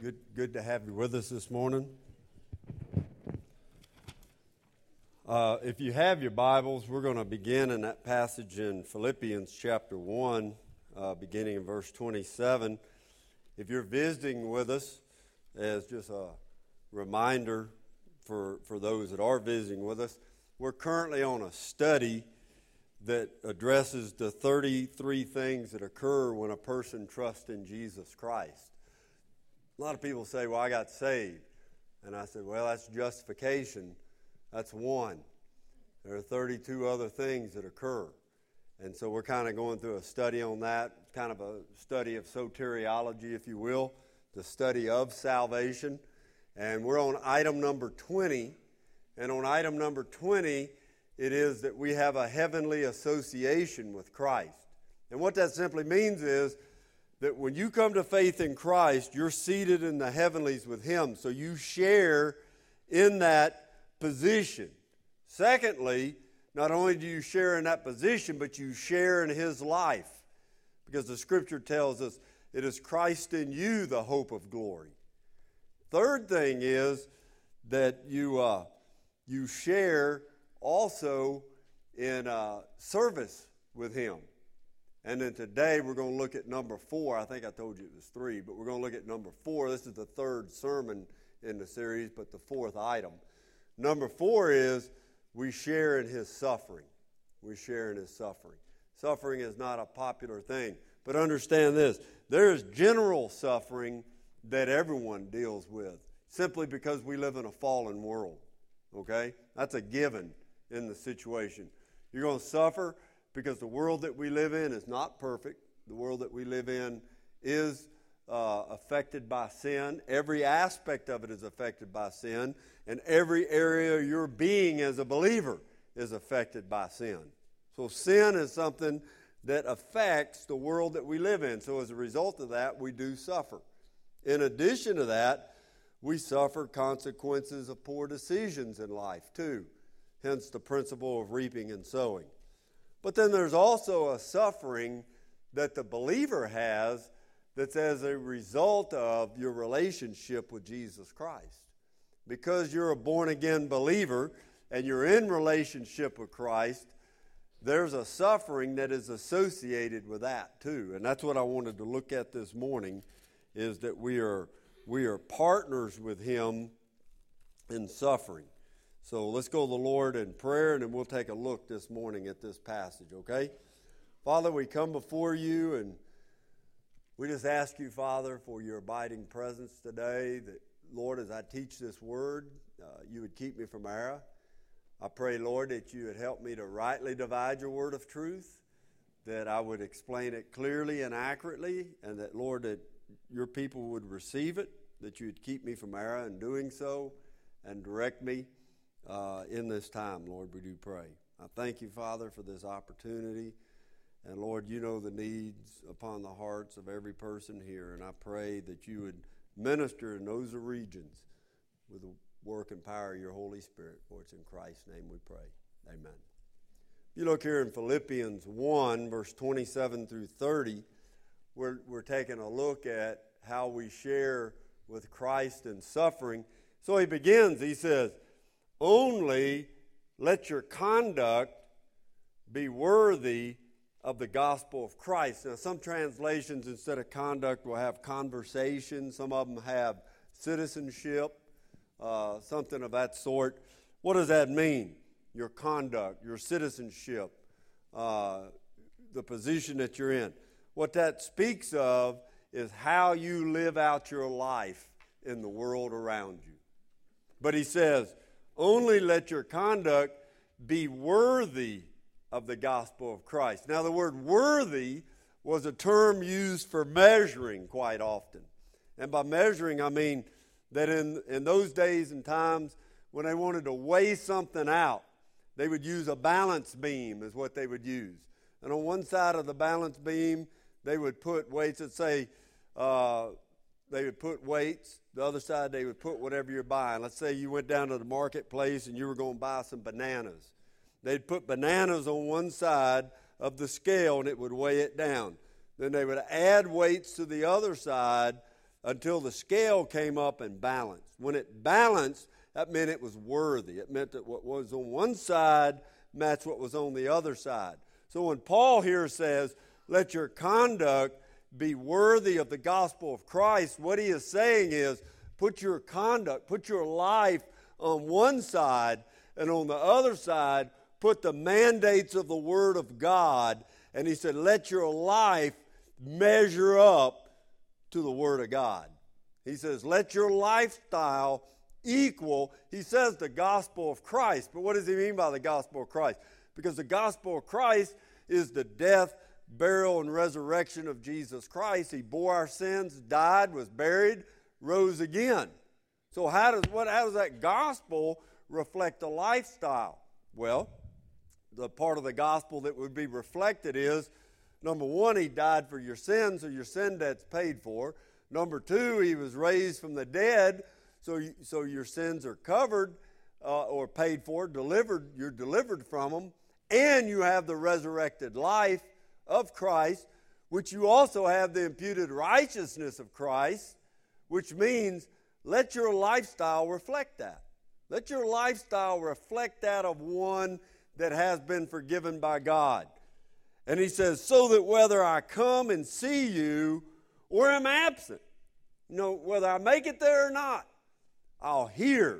Good to have you with us this morning. If you have your Bibles, we're going to begin in that passage in Philippians chapter 1, beginning in verse 27. If you're visiting with us, as just a reminder for those that are visiting with us, we're currently on a study that addresses the 33 things that occur when a person trusts in Jesus Christ. A lot of people say, well, I got saved. And I said, well, that's justification. That's one. There are 32 other things that occur. And so we're kind of going through a study on that, kind of a study of soteriology, if you will, the study of salvation. And we're on item number 20. And on item number 20, it is that we have a heavenly association with Christ. And what that simply means is that when you come to faith in Christ, you're seated in the heavenlies with Him. So you share in that position. Secondly, not only do you share in that position, but you share in His life. Because the Scripture tells us it is Christ in you, the hope of glory. Third thing is that you share also in service with Him. And then today we're going to look at number 4. I think I told you it was 3, but we're going to look at number 4. This is the third sermon in the series, but the fourth item. Number 4 is we share in His suffering. We share in His suffering. Suffering is not a popular thing. But understand this. There is general suffering that everyone deals with simply because we live in a fallen world. Okay? That's a given in the situation. You're going to suffer because the world that we live in is not perfect. The world that we live in is affected by sin. Every aspect of it is affected by sin. And every area of your being as a believer is affected by sin. So sin is something that affects the world that we live in. So as a result of that, we do suffer. In addition to that, we suffer consequences of poor decisions in life too. Hence the principle of reaping and sowing. But then there's also a suffering that the believer has that's as a result of your relationship with Jesus Christ. Because you're a born-again believer and you're in relationship with Christ, there's a suffering that is associated with that too. And that's what I wanted to look at this morning, is that we are partners with Him in suffering. So let's go to the Lord in prayer, and then we'll take a look this morning at this passage, okay? Father, we come before you, and we just ask you, Father, for your abiding presence today, that, Lord, as I teach this word, you would keep me from error. I pray, Lord, that you would help me to rightly divide your word of truth, that I would explain it clearly and accurately, and that, Lord, that your people would receive it, that you would keep me from error in doing so, and direct me in this time, Lord, we do pray. I thank you, Father, for this opportunity. And, Lord, you know the needs upon the hearts of every person here. And I pray that you would minister in those regions with the work and power of your Holy Spirit. For it's in Christ's name we pray. Amen. If you look here in Philippians 1, verse 27 through 30, we're taking a look at how we share with Christ in suffering. So he begins, he says, only let your conduct be worthy of the gospel of Christ. Now, some translations, instead of conduct, will have conversation. Some of them have citizenship, something of that sort. What does that mean? Your conduct, your citizenship, the position that you're in. What that speaks of is how you live out your life in the world around you. But he says, only let your conduct be worthy of the gospel of Christ. Now, the word worthy was a term used for measuring quite often. And by measuring, I mean that in those days and times when they wanted to weigh something out, they would use a balance beam is what they would use. And on one side of the balance beam, they would put weights that say, they would put weights. The other side, they would put whatever you're buying. Let's say you went down to the marketplace and you were going to buy some bananas. They'd put bananas on one side of the scale and it would weigh it down. Then they would add weights to the other side until the scale came up and balanced. When it balanced, that meant it was worthy. It meant that what was on one side matched what was on the other side. So when Paul here says, let your conduct be worthy of the gospel of Christ, what he is saying is, put your conduct, put your life on one side, and on the other side, put the mandates of the Word of God. And he said, let your life measure up to the Word of God. He says, let your lifestyle equal, he says, the gospel of Christ. But what does he mean by the gospel of Christ? Because the gospel of Christ is the death, burial, and resurrection of Jesus Christ. He bore our sins, died, was buried, rose again. So how does that gospel reflect the lifestyle? Well, the part of the gospel that would be reflected is, number one, he died for your sins, so your sin debt's paid for. Number two, he was raised from the dead, so your sins are covered or paid for, you're delivered from them, and you have the resurrected life of Christ, which you also have the imputed righteousness of Christ, which means let your lifestyle reflect that. Let your lifestyle reflect that of one that has been forgiven by God. And he says, so that whether I come and see you or am absent, whether I make it there or not, I'll hear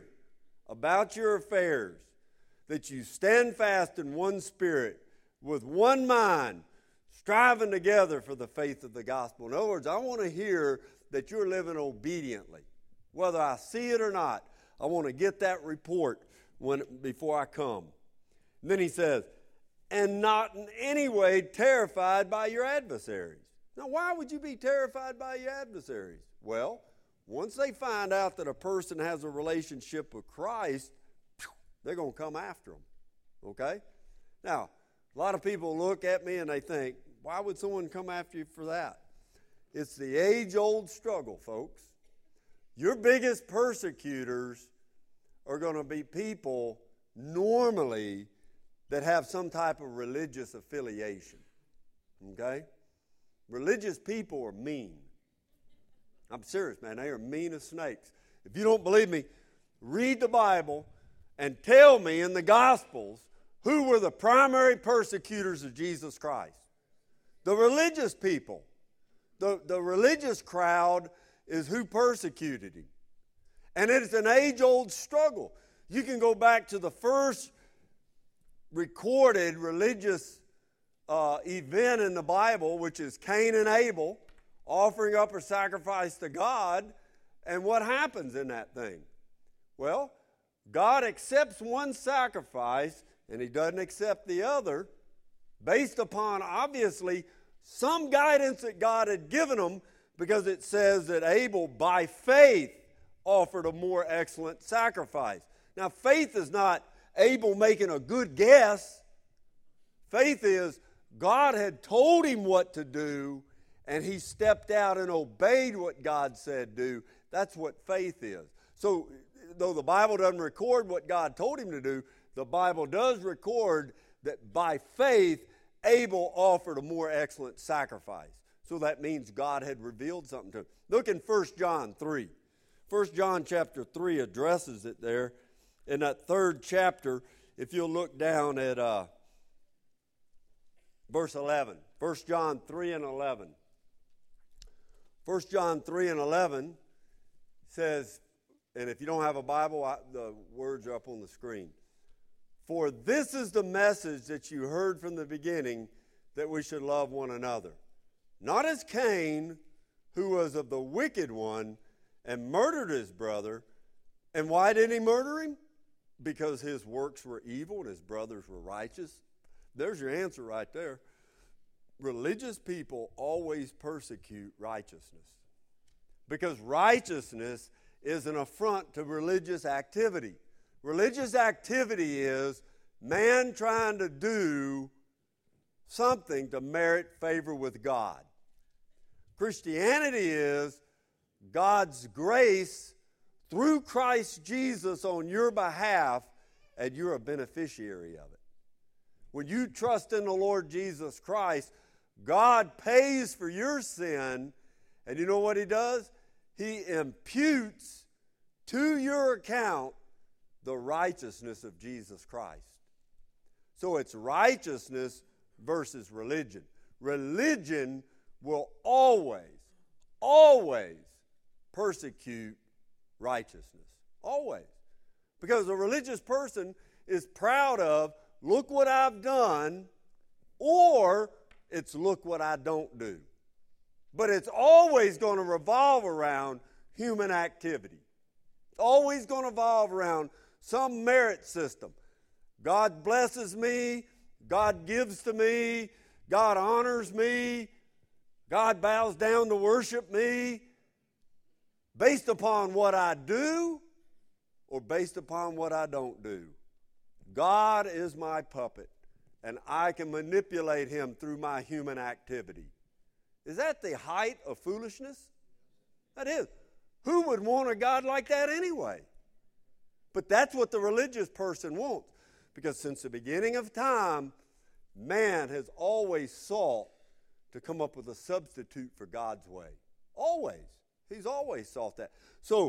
about your affairs, that you stand fast in one spirit, with one mind, striving together for the faith of the gospel. In other words, I want to hear that you're living obediently. Whether I see it or not, I want to get that report before I come. And then he says, and not in any way terrified by your adversaries. Now, why would you be terrified by your adversaries? Well, once they find out that a person has a relationship with Christ, they're going to come after them. Okay? Now, a lot of people look at me and they think, why would someone come after you for that? It's the age-old struggle, folks. Your biggest persecutors are going to be people normally that have some type of religious affiliation. Okay? Religious people are mean. I'm serious, man. They are mean as snakes. If you don't believe me, read the Bible and tell me in the Gospels who were the primary persecutors of Jesus Christ. The religious people. The religious crowd is who persecuted him. And it is an age-old struggle. You can go back to the first recorded religious event in the Bible, which is Cain and Abel offering up a sacrifice to God. And what happens in that thing? Well, God accepts one sacrifice and he doesn't accept the other based upon, obviously, some guidance that God had given them, because it says that Abel, by faith, offered a more excellent sacrifice. Now, faith is not Abel making a good guess. Faith is God had told him what to do, and he stepped out and obeyed what God said do. That's what faith is. So, though the Bible doesn't record what God told him to do, the Bible does record that by faith, Abel offered a more excellent sacrifice. So that means God had revealed something to him. Look in 1 John 3. 1 John chapter 3 addresses it there. In that third chapter, if you'll look down at verse 11. 1 John 3 and 11. 1 John 3 and 11 says, and if you don't have a Bible, the words are up on the screen. For this is the message that you heard from the beginning, that we should love one another. Not as Cain, who was of the wicked one and murdered his brother. And why did he murder him? Because his works were evil and his brothers were righteous. There's your answer right there. Religious people always persecute righteousness, because righteousness is an affront to religious activity. Religious activity is man trying to do something to merit favor with God. Christianity is God's grace through Christ Jesus on your behalf, and you're a beneficiary of it. When you trust in the Lord Jesus Christ, God pays for your sin, and you know what he does? He imputes to your account the righteousness of Jesus Christ. So it's righteousness versus religion. Religion will always persecute righteousness. Always. Because a religious person is proud of, look what I've done, or it's look what I don't do. But it's always going to revolve around human activity. It's always going to revolve around some merit system. God blesses me, God gives to me, God honors me, God bows down to worship me, based upon what I do or based upon what I don't do. God is my puppet, and I can manipulate him through my human activity. Is that the height of foolishness? That is. Who would want a God like that anyway? But that's what the religious person wants. Because since the beginning of time, man has always sought to come up with a substitute for God's way. Always. He's always sought that. So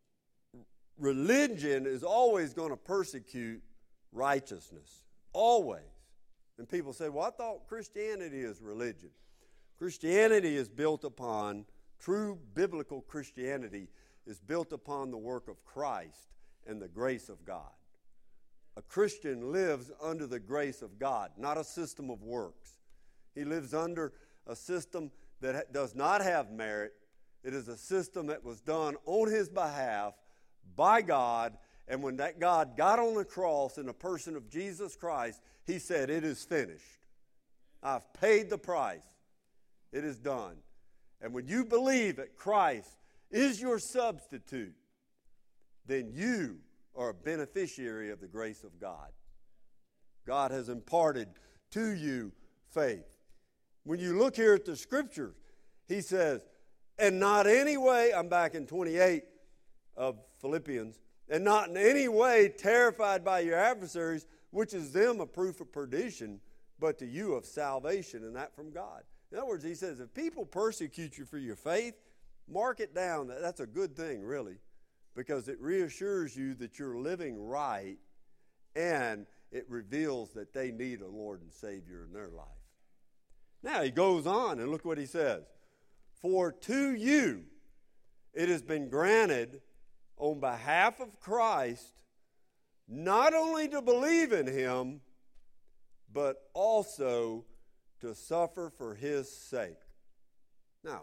religion is always going to persecute righteousness. Always. And people say, well, I thought Christianity is religion. Christianity is built upon, true biblical Christianity is built upon the work of Christ and the grace of God. A Christian lives under the grace of God, not a system of works. He lives under a system that does not have merit. It is a system that was done on his behalf by God, and when that God got on the cross in the person of Jesus Christ, he said, it is finished. I've paid the price. It is done. And when you believe that Christ is your substitute, then you are a beneficiary of the grace of God. God has imparted to you faith. When you look here at the scriptures, he says, and not any way, I'm back in 28 of Philippians, and not in any way terrified by your adversaries, which is them a proof of perdition, but to you of salvation, and that from God. In other words, he says, if people persecute you for your faith, mark it down. That's a good thing, really, because it reassures you that you're living right, and it reveals that they need a Lord and Savior in their life. Now he goes on, and look what he says. For to you it has been granted on behalf of Christ not only to believe in him, but also to suffer for his sake. Now,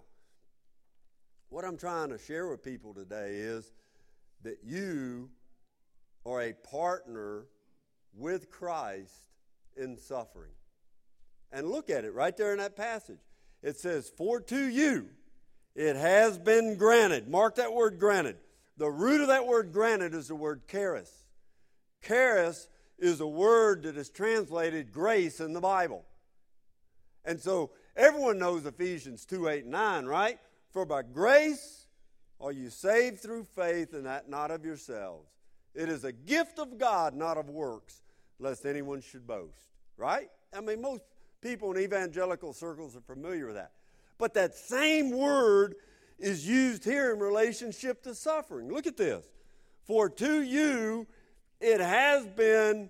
what I'm trying to share with people today is that you are a partner with Christ in suffering. And look at it right there in that passage. It says, for to you it has been granted. Mark that word granted. The root of that word granted is the word charis. Charis is a word that is translated grace in the Bible. And so everyone knows Ephesians 2:8-9, right? For by grace are you saved through faith, and that not of yourselves. It is a gift of God, not of works, lest anyone should boast. Right? I mean, most people in evangelical circles are familiar with that. But that same word is used here in relationship to suffering. Look at this. For to you it has been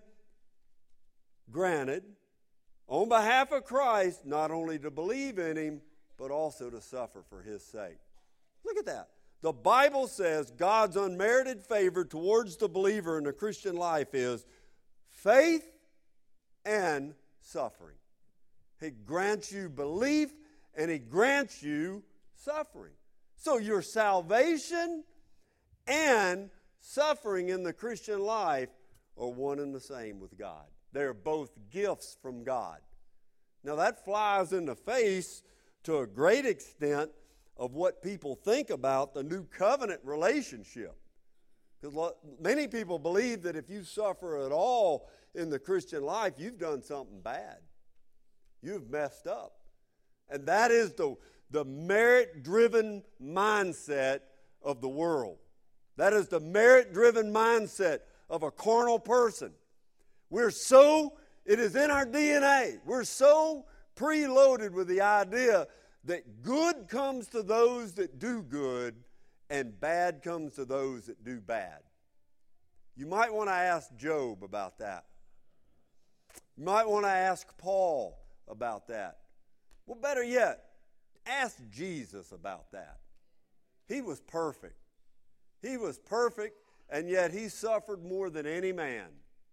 granted on behalf of Christ not only to believe in him, but also to suffer for his sake. Look at that. The Bible says God's unmerited favor towards the believer in the Christian life is faith and suffering. He grants you belief and he grants you suffering. So your salvation and suffering in the Christian life are one and the same with God. They're both gifts from God. Now that flies in the face to a great extent of what people think about the new covenant relationship. Because many people believe that if you suffer at all in the Christian life, you've done something bad. You've messed up. And that is the merit-driven mindset of the world. That is the merit-driven mindset of a carnal person. It is in our DNA. We're so preloaded with the idea that good comes to those that do good, and bad comes to those that do bad. You might want to ask Job about that. You might want to ask Paul about that. Well, better yet, ask Jesus about that. He was perfect. He was perfect, and yet he suffered more than any man.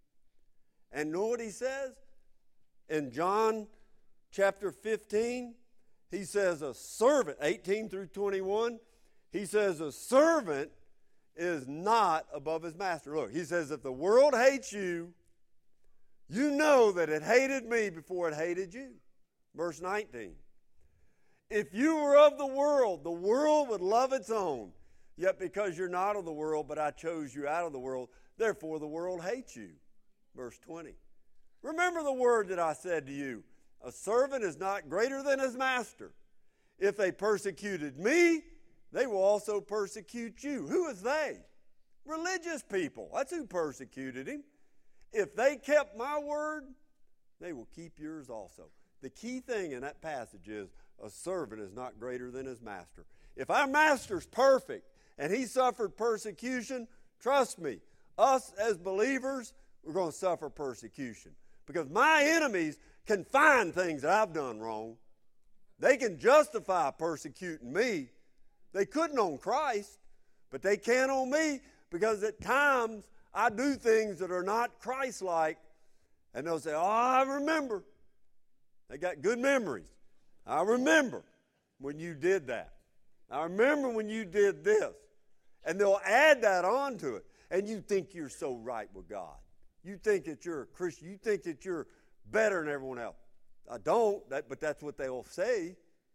And know what he says? In John chapter 15, he says a servant, 18 through 21, he says a servant is not above his master. Look, he says if the world hates you, you know that it hated me before it hated you. Verse 19. If you were of the world would love its own. Yet because you're not of the world, but I chose you out of the world, therefore the world hates you. Verse 20. Remember the word that I said to you, a servant is not greater than his master. If they persecuted me, they will also persecute you. Who is they? Religious people. That's who persecuted him. If they kept my word, they will keep yours also. The key thing in that passage is a servant is not greater than his master. If our master's perfect and he suffered persecution, trust me, us as believers, we're going to suffer persecution. Because my enemies can find things that I've done wrong. They can justify persecuting me. They couldn't on Christ, but they can on me because at times I do things that are not Christ-like, and they'll say, oh, I remember. They got good memories. I remember when you did that. I remember when you did this. And they'll add that on to it. And you think you're so right with God. You think that you're a Christian. You think that you're better than everyone else. I don't, but that's what they'll say.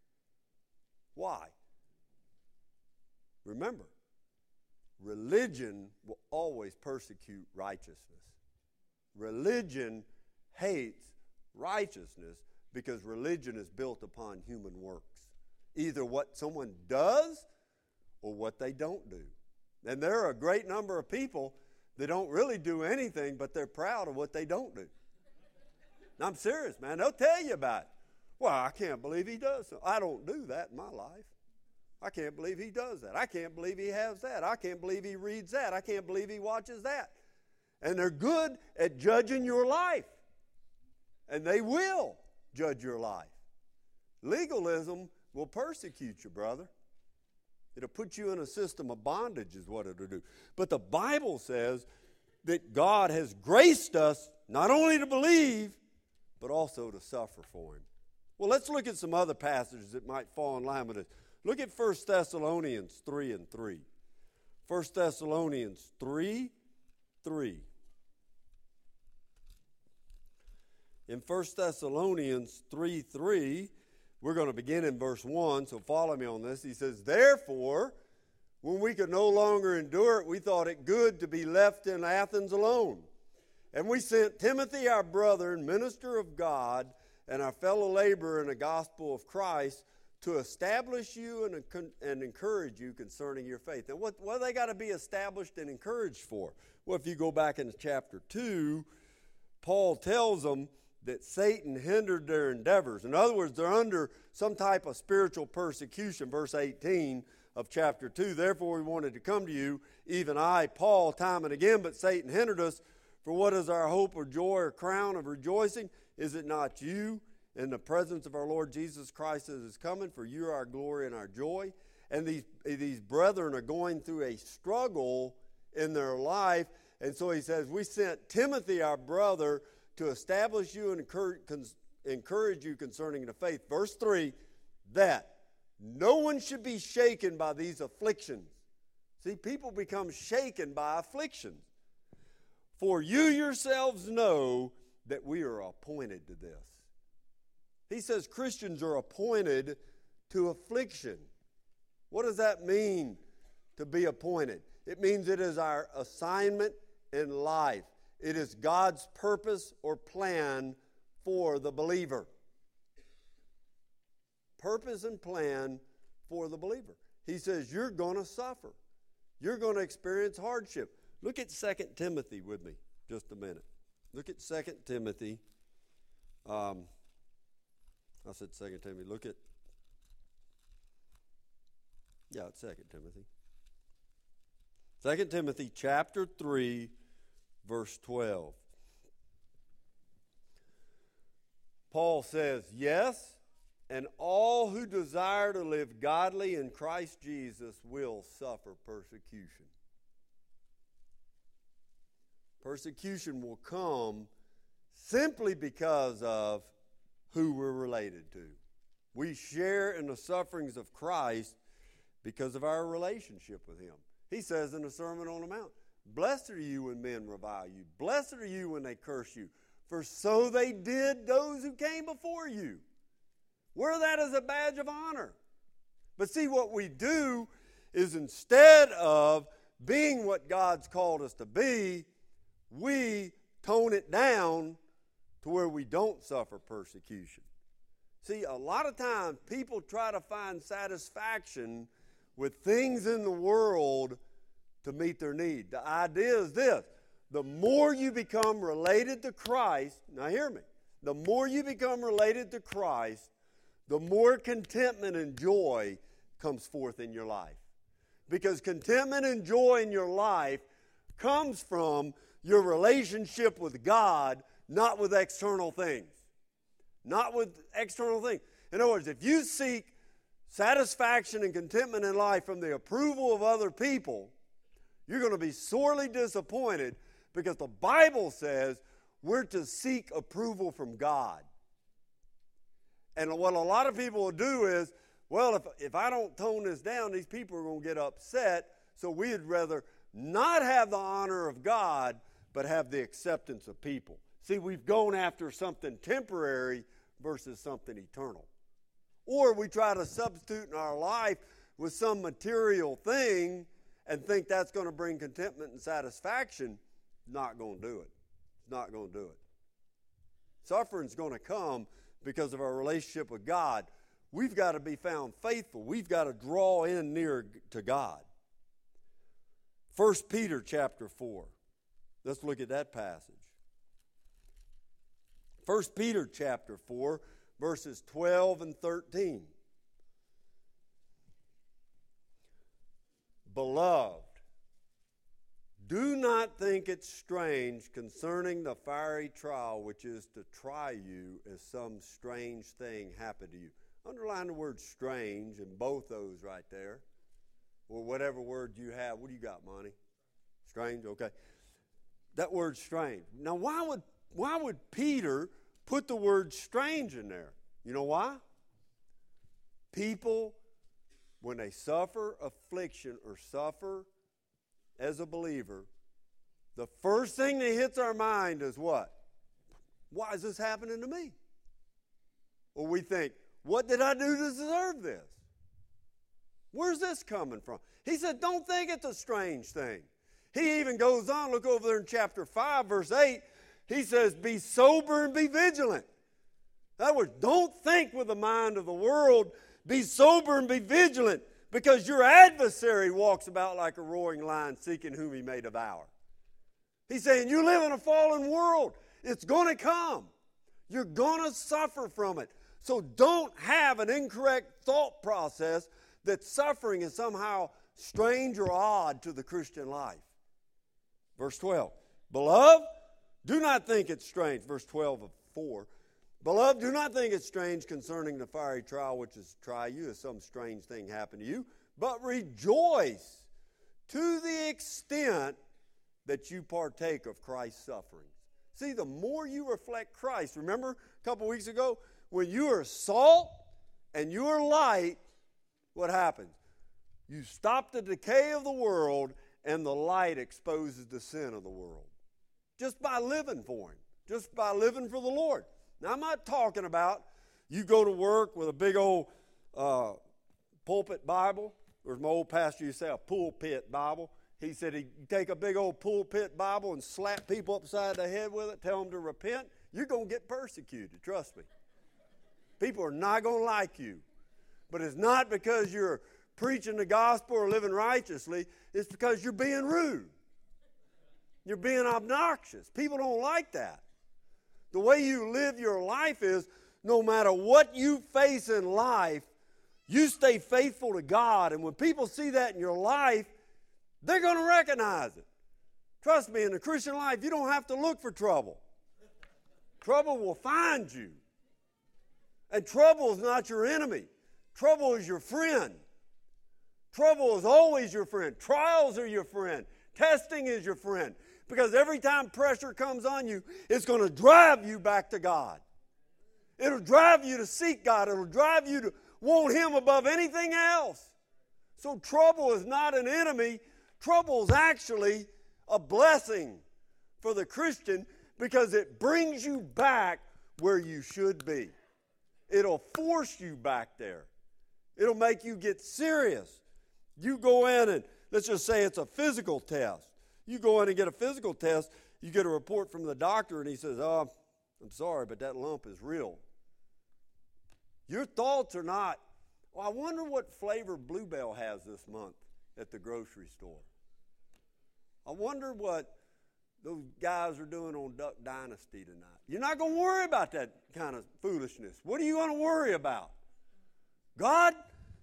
Why? Remember, religion will always persecute righteousness. Religion hates righteousness because religion is built upon human works. Either what someone does or what they don't do. And there are a great number of people that don't really do anything, but they're proud of what they don't do. And I'm serious, man. They'll tell you about it. Well, I can't believe he does so. I don't do that in my life. I can't believe he does that. I can't believe he has that. I can't believe he reads that. I can't believe he watches that. And they're good at judging your life. And they will judge your life. Legalism will persecute you, brother. It'll put you in a system of bondage is what it'll do. But the Bible says that God has graced us not only to believe, but also to suffer for him. Well, let's look at some other passages that might fall in line with this. Look at 1 Thessalonians 3:3. 1 Thessalonians 3:3. In 1 Thessalonians 3:3, we're going to begin in verse 1, so follow me on this. He says, therefore, when we could no longer endure it, we thought it good to be left in Athens alone. And we sent Timothy, our brother and minister of God, and our fellow laborer in the gospel of Christ, to establish you and encourage you concerning your faith. And what do they got to be established and encouraged for? Well, if you go back into chapter 2, Paul tells them that Satan hindered their endeavors. In other words, they're under some type of spiritual persecution. Verse 18 of chapter 2, therefore we wanted to come to you, even I, Paul, time and again, but Satan hindered us. For what is our hope or joy or crown of rejoicing? Is it not you in the presence of our Lord Jesus Christ that is coming? For you are our glory and our joy. And these brethren are going through a struggle in their life. And so he says, we sent Timothy, our brother, to establish you and encourage you concerning the faith. Verse 3, that no one should be shaken by these afflictions. See, people become shaken by afflictions. For you yourselves know that we are appointed to this. He says Christians are appointed to affliction. What does that mean, to be appointed? It means it is our assignment in life. It is God's purpose or plan for the believer. Purpose and plan for the believer. He says you're going to suffer. You're going to experience hardship. Look at 2 Timothy with me just a minute. Look at 2 Timothy. I said 2 Timothy. Look at, it's 2 Timothy. 2 Timothy chapter 3, verse 12. Paul says, yes, and all who desire to live godly in Christ Jesus will suffer persecution. Persecution will come simply because of who we're related to. We share in the sufferings of Christ because of our relationship with Him. He says in the Sermon on the Mount, blessed are you when men revile you. Blessed are you when they curse you. For so they did those who came before you. Wear that as a badge of honor. But see, what we do is instead of being what God's called us to be, we tone it down to where we don't suffer persecution. See, a lot of times people try to find satisfaction with things in the world to meet their need. The idea is this: the more you become related to Christ, now hear me, the more you become related to Christ, the more contentment and joy comes forth in your life. Because contentment and joy in your life comes from your relationship with God, not with external things. Not with external things. In other words, if you seek satisfaction and contentment in life from the approval of other people, you're going to be sorely disappointed, because the Bible says we're to seek approval from God. And what a lot of people will do is, well, if I don't tone this down, these people are going to get upset, so we'd rather not have the honor of God, but have the acceptance of people. See, we've gone after something temporary versus something eternal. Or we try to substitute in our life with some material thing and think that's going to bring contentment and satisfaction. Not going to do it. It's not going to do it. Suffering's going to come because of our relationship with God. We've got to be found faithful. We've got to draw in near to God. 1 Peter chapter 4. Let's look at that passage. 1 Peter chapter 4, verses 12 and 13. Beloved, do not think it strange concerning the fiery trial which is to try you, as some strange thing happened to you. Underline the word strange in both those right there. Or whatever word you have. What do you got, Monty? Strange? Okay. That word strange. Now, why would Peter put the word strange in there? You know why? People, when they suffer affliction or suffer as a believer, the first thing that hits our mind is what? Why is this happening to me? Or we think, what did I do to deserve this? Where's this coming from? He said, don't think it's a strange thing. He even goes on, look over there in chapter 5, verse 8. He says, be sober and be vigilant. In other words, don't think with the mind of the world. Be sober and be vigilant, because your adversary walks about like a roaring lion, seeking whom he may devour. He's saying, you live in a fallen world. It's going to come. You're going to suffer from it. So don't have an incorrect thought process that suffering is somehow strange or odd to the Christian life. Verse 12, beloved, do not think it's strange. Verse 12 of 4. Beloved, do not think it's strange concerning the fiery trial which is to try you, as some strange thing happened to you, but rejoice to the extent that you partake of Christ's sufferings. See, the more you reflect Christ, remember a couple weeks ago, when you are salt and you are light, what happens? You stop the decay of the world, and the light exposes the sin of the world. Just by living for Him. Just by living for the Lord. Now, I'm not talking about you go to work with a big old pulpit Bible. Or as my old pastor used to say, a pulpit Bible. He said he'd take a big old pulpit Bible and slap people upside the head with it, tell them to repent. You're going to get persecuted, trust me. People are not going to like you. But it's not because you're preaching the gospel or living righteously. It's because you're being rude. You're being obnoxious. People don't like that. The way you live your life is, no matter what you face in life, you stay faithful to God. And when people see that in your life, They're going to recognize it. Trust me, in the Christian life, you don't have to look for trouble. Trouble will find you. And trouble is not your enemy. Trouble is your friend. Trouble is always your friend. Trials are your friend. Testing is your friend. Because every time pressure comes on you, it's going to drive you back to God. It'll drive you to seek God. It'll drive you to want Him above anything else. So trouble is not an enemy. Trouble is actually a blessing for the Christian because it brings you back where you should be. It'll force you back there. It'll make you get serious. You go in and let's just say it's a physical test. You go in and get a physical test, you get a report from the doctor and he says, "Oh, I'm sorry, but that lump is real." Your thoughts are not, "Well, I wonder what flavor Bluebell has this month at the grocery store. I wonder what those guys are doing on Duck Dynasty tonight." You're not going to worry about that kind of foolishness. What are you going to worry about? God,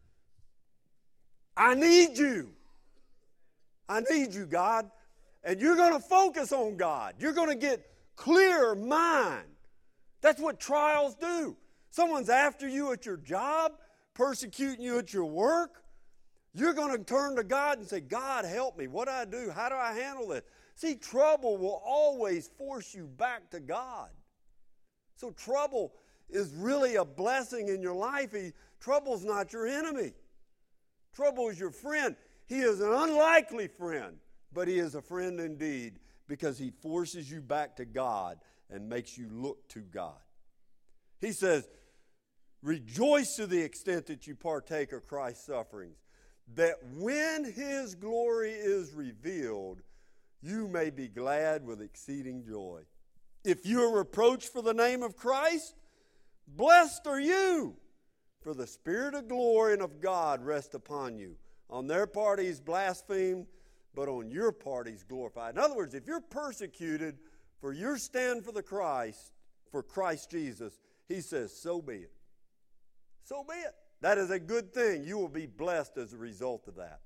I need you. I need you, God. And you're going to focus on God. You're going to get clear mind. That's what trials do. Someone's after you at your job, persecuting you at your work. You're going to turn to God and say, "God, help me. What do I do? How do I handle this?" See, trouble will always force you back to God. So trouble is really a blessing in your life. Trouble's not your enemy. Trouble is your friend. He is an unlikely friend, but he is a friend indeed because he forces you back to God and makes you look to God. He says, "Rejoice to the extent that you partake of Christ's sufferings, that when His glory is revealed, you may be glad with exceeding joy. If you are reproached for the name of Christ, blessed are you, for the Spirit of glory and of God rests upon you. On their part He's blasphemed, but on your part He's glorified." In other words, if you're persecuted for your stand for Christ Jesus, He says, "So be it. So be it." That is a good thing. You will be blessed as a result of that.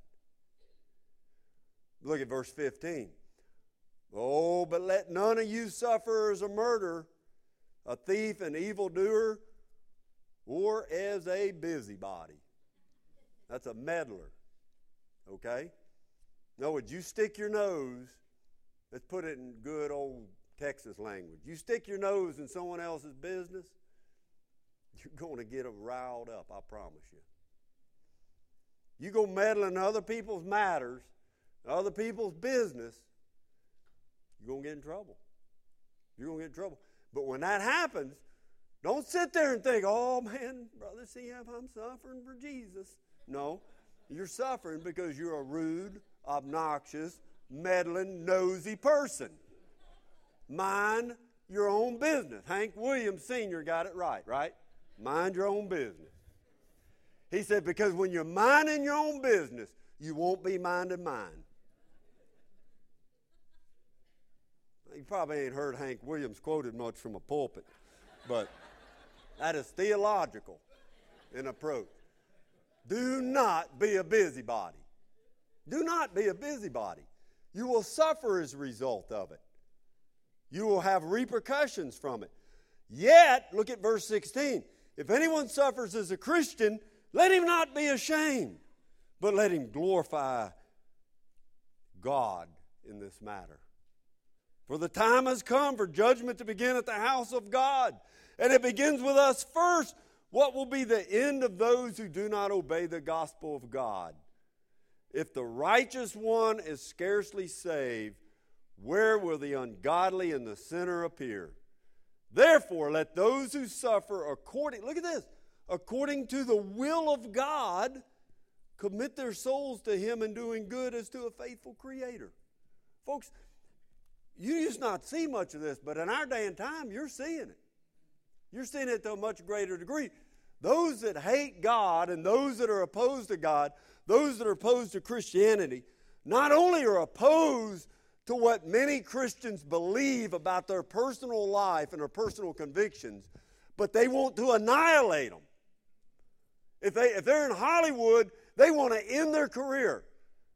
Look at verse 15. "Oh, but let none of you suffer as a murderer, a thief, an evildoer, or as a busybody." That's a meddler. Okay? In other words, you stick your nose, let's put it in good old Texas language. You stick your nose in someone else's business, you're going to get them riled up, I promise you. You go meddling in other people's matters, other people's business, you're going to get in trouble. You're going to get in trouble. But when that happens, don't sit there and think, "Oh, man, Brother CF, I'm suffering for Jesus." No, you're suffering because you're a rude, obnoxious, meddling, nosy person. Mind your own business. Hank Williams Sr. got it right? Mind your own business. He said, because when you're minding your own business, you won't be minding mine. You probably ain't heard Hank Williams quoted much from a pulpit, but that is theological in approach. Do not be a busybody. Do not be a busybody. You will suffer as a result of it. You will have repercussions from it. Yet, look at verse 16. "If anyone suffers as a Christian, let him not be ashamed, but let him glorify God in this matter. For the time has come for judgment to begin at the house of God. And it begins with us first. What will be the end of those who do not obey the gospel of God? If the righteous one is scarcely saved, where will the ungodly and the sinner appear? Therefore, let those who suffer according to the will of God, commit their souls to Him in doing good as to a faithful Creator." Folks, you just not see much of this, but in our day and time, you're seeing it. You're seeing it to a much greater degree. Those that hate God and those that are opposed to God, those that are opposed to Christianity, not only are opposed to what many Christians believe about their personal life and their personal convictions, but they want to annihilate them. If they're in Hollywood, they want to end their career.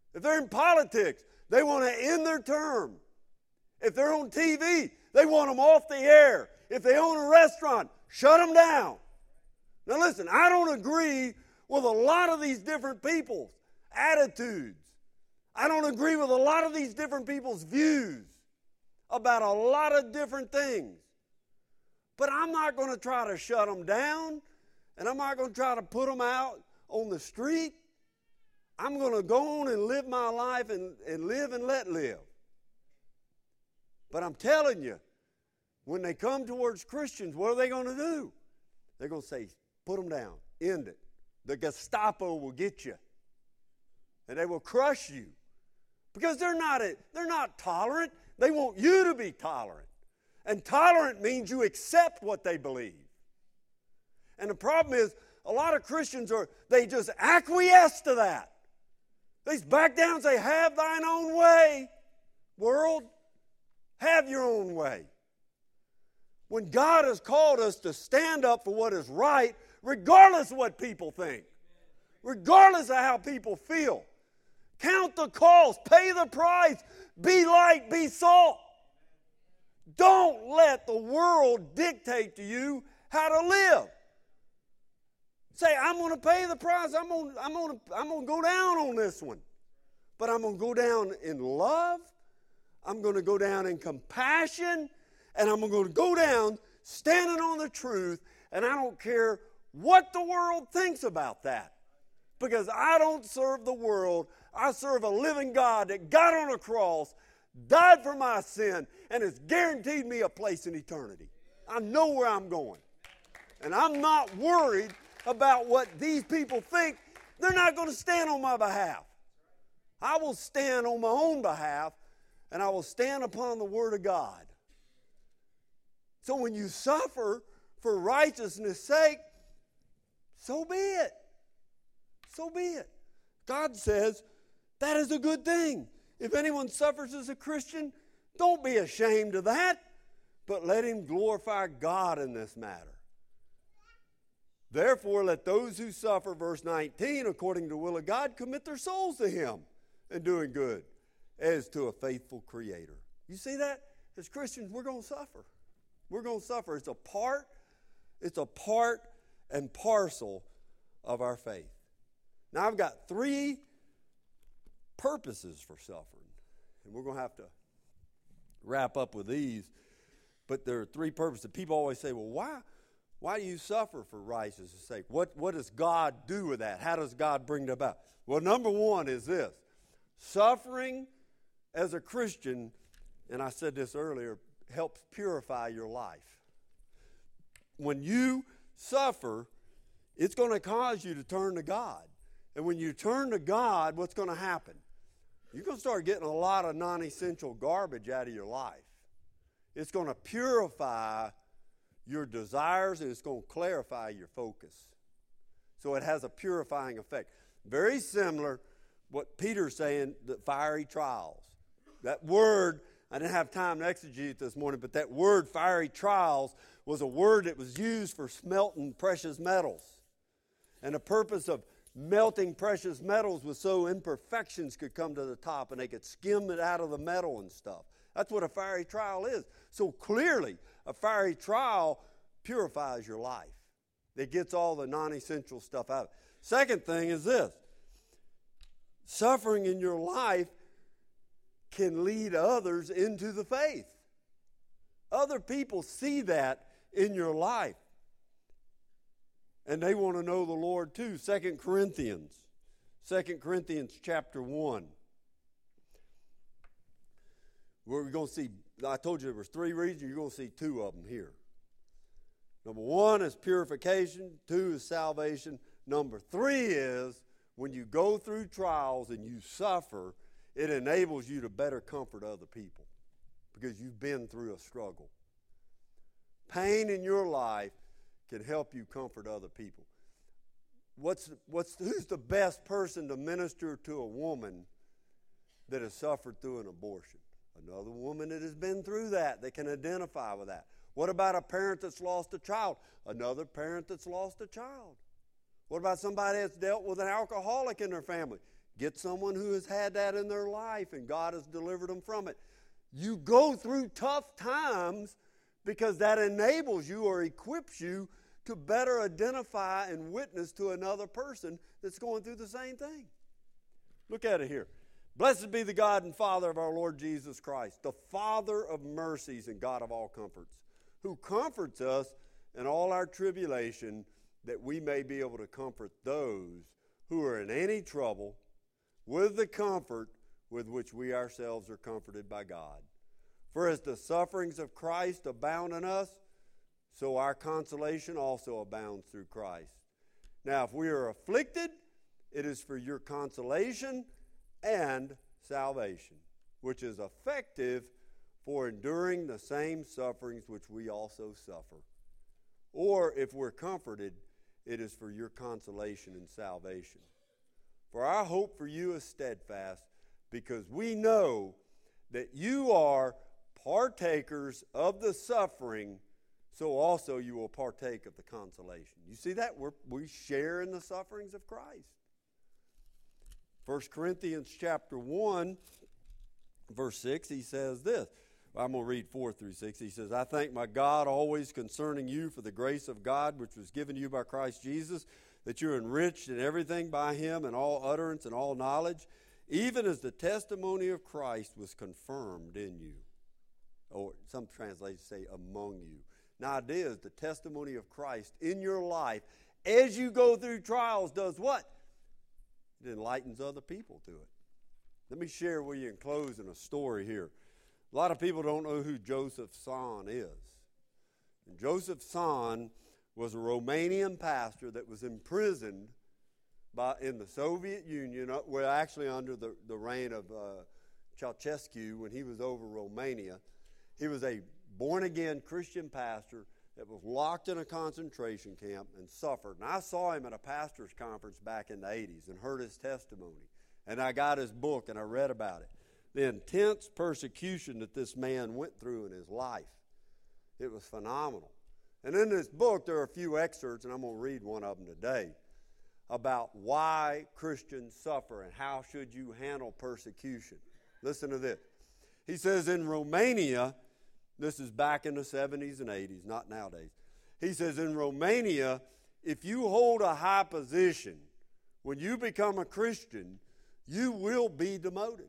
If they're in politics, they want to end their term. If they're on TV, they want them off the air. If they own a restaurant, shut them down. Now listen, I don't agree with a lot of these different people's attitudes. I don't agree with a lot of these different people's views about a lot of different things. But I'm not going to try to shut them down, and I'm not going to try to put them out on the street. I'm going to go on and live my life and live and let live. But I'm telling you, when they come towards Christians, what are they going to do? They're going to say, put them down, end it. The Gestapo will get you. And they will crush you. Because they're not tolerant. They want you to be tolerant. And tolerant means you accept what they believe. And the problem is, a lot of Christians they just acquiesce to that. They just back down and say, have thine own way, world. Have your own way. When God has called us to stand up for what is right, regardless of what people think, regardless of how people feel, count the cost, pay the price, be light, be salt. Don't let the world dictate to you how to live. Say, I'm going to pay the price. I'm going to go down on this one. But I'm going to go down in love. I'm going to go down in compassion. And I'm going to go down standing on the truth. And I don't care what the world thinks about that. Because I don't serve the world. I serve a living God that got on a cross, died for my sin, and has guaranteed me a place in eternity. I know where I'm going. And I'm not worried about what these people think. They're not going to stand on my behalf. I will stand on my own behalf, and I will stand upon the Word of God. So when you suffer for righteousness' sake, so be it. So be it. God says that is a good thing. If anyone suffers as a Christian, don't be ashamed of that, but let him glorify God in this matter. Therefore, let those who suffer, verse 19, according to the will of God, commit their souls to Him in doing good, as to a faithful Creator. You see that? As Christians, we're going to suffer. We're going to suffer. It's a part and parcel of our faith. Now, I've got 3 purposes for suffering, and we're going to have to wrap up with these. But there are 3 purposes. People always say, well, why do you suffer for righteousness' sake? What does God do with that? How does God bring it about? Well, number 1 is this. Suffering as a Christian, and I said this earlier, helps purify your life. When you suffer, it's going to cause you to turn to God. And when you turn to God, what's going to happen? You're going to start getting a lot of non-essential garbage out of your life. It's going to purify your desires, and it's going to clarify your focus. So it has a purifying effect. Very similar what Peter's saying, the fiery trials. That word, I didn't have time to exegete this morning, but that word, fiery trials, was a word that was used for smelting precious metals. And the purpose of melting precious metals was so imperfections could come to the top and they could skim it out of the metal and stuff. That's what a fiery trial is. So clearly, a fiery trial purifies your life. It gets all the non-essential stuff out. Second thing is this. Suffering in your life can lead others into the faith. Other people see that in your life. And they want to know the Lord too. 2 Corinthians chapter 1. Where we're going to see, I told you there was 3 reasons, you're going to see 2 of them here. Number 1 is purification, 2 is salvation. Number 3 is when you go through trials and you suffer, it enables you to better comfort other people because you've been through a struggle. Pain in your life can help you comfort other people. Who's the best person to minister to a woman that has suffered through an abortion? Another woman that has been through that can identify with that. What about a parent that's lost a child? Another parent that's lost a child. What about somebody that's dealt with an alcoholic in their family? Get someone who has had that in their life and God has delivered them from it. You go through tough times because that enables you or equips you to better identify and witness to another person that's going through the same thing. Look at it here. Blessed be the God and Father of our Lord Jesus Christ, the Father of mercies and God of all comforts, who comforts us in all our tribulation, that we may be able to comfort those who are in any trouble with the comfort with which we ourselves are comforted by God. For as the sufferings of Christ abound in us, so our consolation also abounds through Christ. Now, if we are afflicted, it is for your consolation and salvation, which is effective for enduring the same sufferings which we also suffer. Or if we're comforted, it is for your consolation and salvation. For our hope for you is steadfast, because we know that you are partakers of the suffering, so also you will partake of the consolation. You see that? We share in the sufferings of Christ. 1 Corinthians chapter 1, verse 6, he says this. I'm going to read 4 through 6. He says, I thank my God always concerning you for the grace of God which was given you by Christ Jesus, that you're enriched in everything by him in all utterance and all knowledge, even as the testimony of Christ was confirmed in you. Or some translations say among you. Now it is the testimony of Christ in your life as you go through trials does what? It enlightens other people to it. Let me share with you in closing a story here. A lot of people don't know who Joseph Tson is. And Joseph Tson was a Romanian pastor that was imprisoned in the Soviet Union, actually under the reign of Ceausescu when he was over Romania. He was a born-again Christian pastor that was locked in a concentration camp and suffered. And I saw him at a pastor's conference back in the 80s and heard his testimony. And I got his book and I read about it. The intense persecution that this man went through in his life. It was phenomenal. And in this book, there are a few excerpts, and I'm going to read one of them today, about why Christians suffer and how should you handle persecution. Listen to this. He says in Romania, this is back in the 70s and 80s, not nowadays. He says in Romania, if you hold a high position, when you become a Christian, you will be demoted.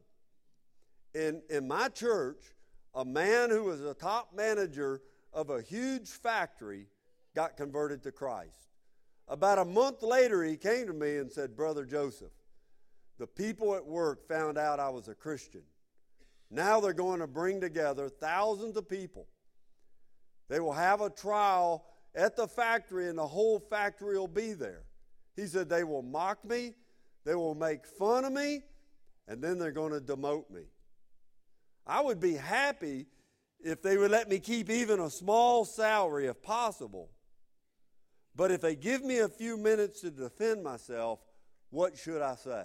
In my church, a man who was a top manager of a huge factory got converted to Christ. About a month later, he came to me and said, Brother Joseph, the people at work found out I was a Christian. Now they're going to bring together thousands of people. They will have a trial at the factory, and the whole factory will be there. He said they will mock me, they will make fun of me, and then they're going to demote me. I would be happy if they would let me keep even a small salary if possible. But if they give me a few minutes to defend myself, what should I say?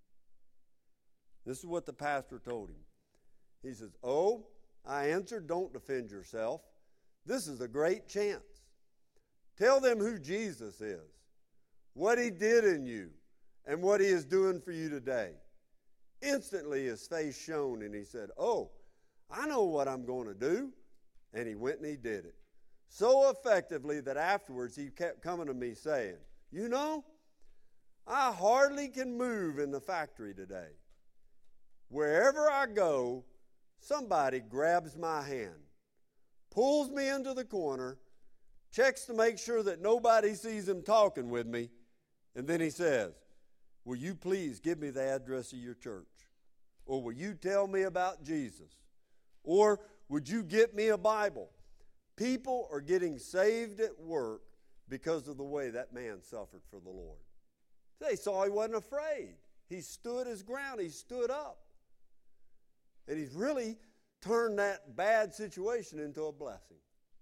This is what the pastor told him. He says, I answered, don't defend yourself. This is a great chance. Tell them who Jesus is, what he did in you, and what he is doing for you today. Instantly his face shone and he said, I know what I'm going to do. And he went and he did it. So effectively that afterwards he kept coming to me saying, you know, I hardly can move in the factory today. Wherever I go, somebody grabs my hand, pulls me into the corner, checks to make sure that nobody sees him talking with me, and then he says, will you please give me the address of your church? Or will you tell me about Jesus? Or would you get me a Bible? People are getting saved at work because of the way that man suffered for the Lord. They saw he wasn't afraid. He stood his ground. He stood up. And he's really turned that bad situation into a blessing.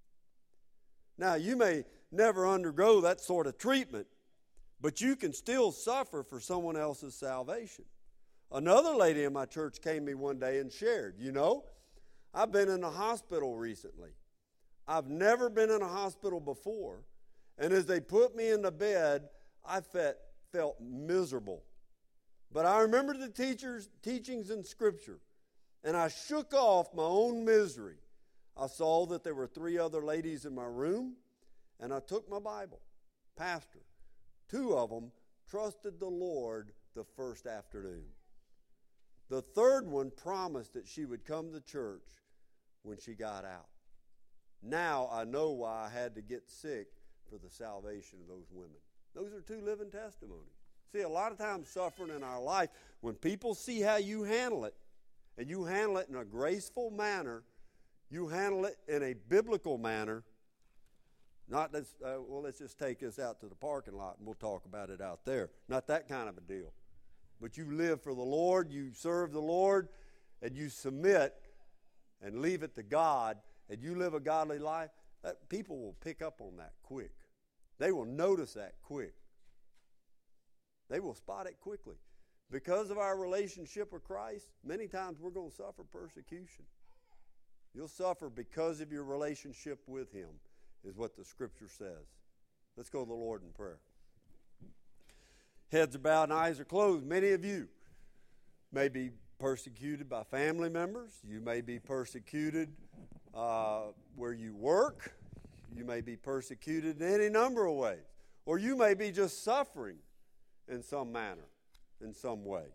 Now, you may never undergo that sort of treatment, but you can still suffer for someone else's salvation. Another lady in my church came to me one day and shared, I've been in the hospital recently. I've never been in a hospital before. And as they put me in the bed, I felt miserable. But I remembered the teachings in Scripture, and I shook off my own misery. I saw that there were 3 other ladies in my room, and I took my Bible. Pastor, 2 of them trusted the Lord the first afternoon. The 3rd one promised that she would come to church when she got out. Now I know why I had to get sick for the salvation of those women. Those are 2 living testimonies. See, a lot of times suffering in our life, when people see how you handle it, and you handle it in a graceful manner, you handle it in a biblical manner, not this, let's just take this out to the parking lot and we'll talk about it out there. Not that kind of a deal. But you live for the Lord, you serve the Lord, and you submit and leave it to God, and you live a godly life, people will pick up on that quick. They will notice that quick. They will spot it quickly. Because of our relationship with Christ, many times we're going to suffer persecution. You'll suffer because of your relationship with Him, is what the Scripture says. Let's go to the Lord in prayer. Heads are bowed and eyes are closed. Many of you may be persecuted by family members. You may be persecuted where you work. You may be persecuted in any number of ways. Or you may be just suffering in some manner, in some way.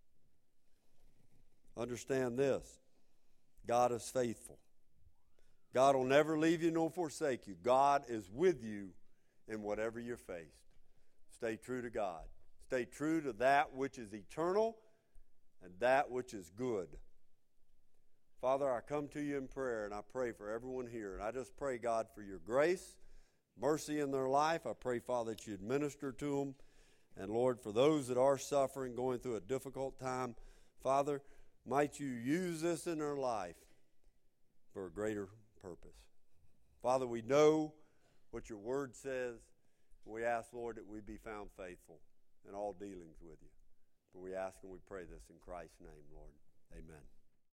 Understand this. God is faithful. God will never leave you nor forsake you. God is with you in whatever you're faced. Stay true to God. Stay true to that which is eternal and that which is good. Father, I come to you in prayer, and I pray for everyone here. And I just pray, God, for your grace, mercy in their life. I pray, Father, that you'd minister to them. And, Lord, for those that are suffering, going through a difficult time, Father, might you use this in their life for a greater purpose. Father, we know what your word says. We ask, Lord, that we be found faithful in all dealings with you. For we ask and we pray this in Christ's name, Lord. Amen.